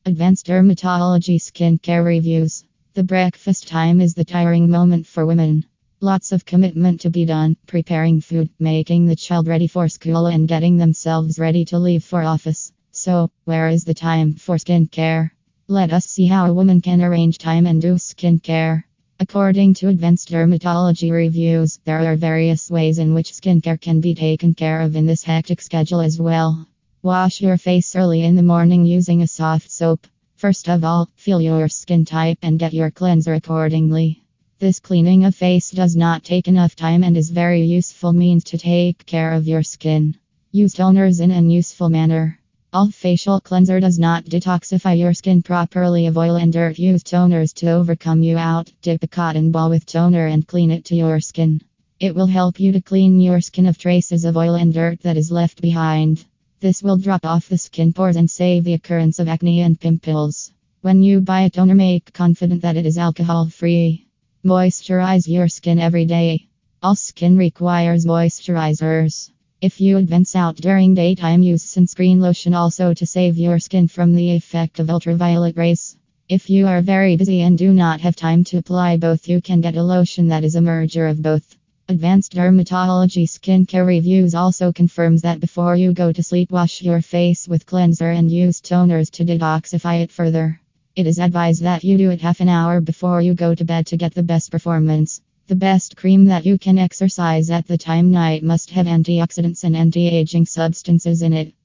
Advanced Dermatology Skincare Reviews. The breakfast time is the tiring moment for women. Lots of commitment to be done, preparing food, making the child ready for school, and getting themselves ready to leave for office. So, where is the time for skincare? Let us see how a woman can arrange time and do skincare. According to Advanced Dermatology Reviews, there are various ways in which skincare can be taken care of in this hectic schedule as well. Wash your face early in the morning using a soft soap. First of all, feel your skin type and get your cleanser accordingly. This cleaning of face does not take enough time and is very useful means to take care of your skin. Use toners in an useful manner. All facial cleanser does not detoxify your skin properly. Of oil and dirt, use toners to overcome you out. Dip a cotton ball with toner and clean it to your skin. It will help you to clean your skin of traces of oil and dirt that is left behind. This will drop off the skin pores and save the occurrence of acne and pimples. When you buy a toner, make confident that it is alcohol free. Moisturize your skin every day. All skin requires moisturizers. If you advance out during daytime, use sunscreen lotion also to save your skin from the effect of ultraviolet rays. If you are very busy and do not have time to apply both, you can get a lotion that is a merger of both. Advanced Dermatology Skincare Reviews also confirms that before you go to sleep, wash your face with cleanser and use toners to detoxify it further. It is advised that you do it half an hour before you go to bed to get the best performance. The best cream that you can exercise at the time night must have antioxidants and anti-aging substances in it.